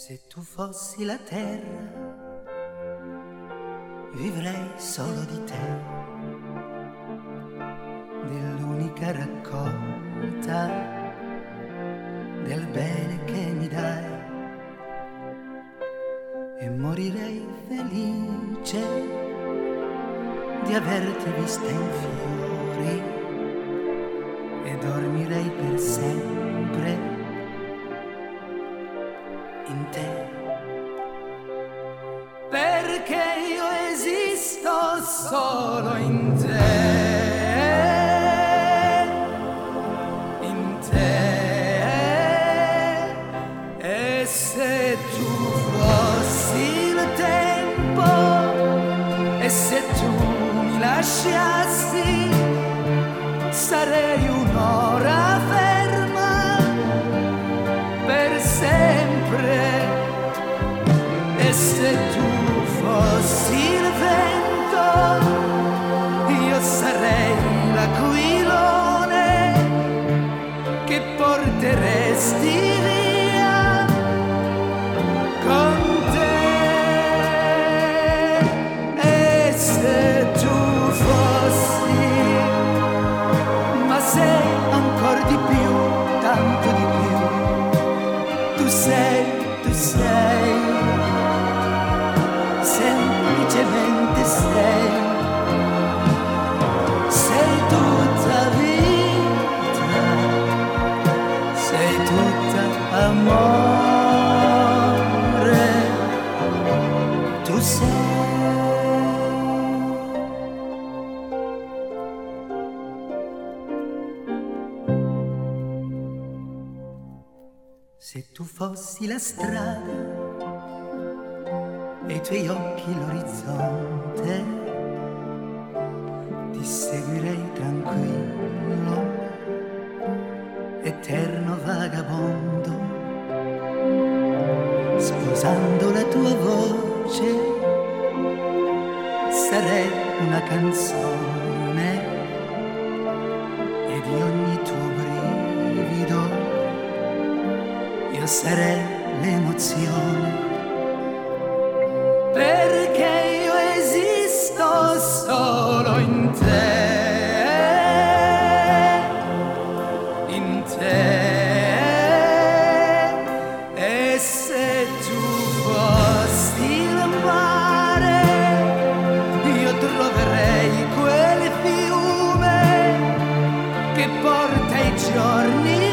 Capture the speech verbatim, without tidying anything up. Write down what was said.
Se tu fossi la terra, vivrei solo di te, dell'unica raccolta del bene che mi dai, e morirei felice di averti vista in fiori, e dormirei per sempre in te, perché io esisto solo in te, in te. E se tu fossi il tempo, e se tu mi lasciassi, sarei un'ora ferma per sempre. E se tu fossi il vento, io sarei l'aquilone che porteresti via con te. E se tu fossi, ma sei ancora di più, tanto di più, tu sei, tu sei, semplicemente sei, sei tutta vita, sei tutta amore, tu sei. Se tu fossi la strada e i tuoi occhi l'orizzonte, ti seguirei tranquillo, eterno vagabondo, sposando la tua voce, sarei una canzone, e di ogni tuo brivido io sarei l'emozione, perché io esisto solo in te, in te. E se tu fossi il mare, io troverei quel fiume che porta i giorni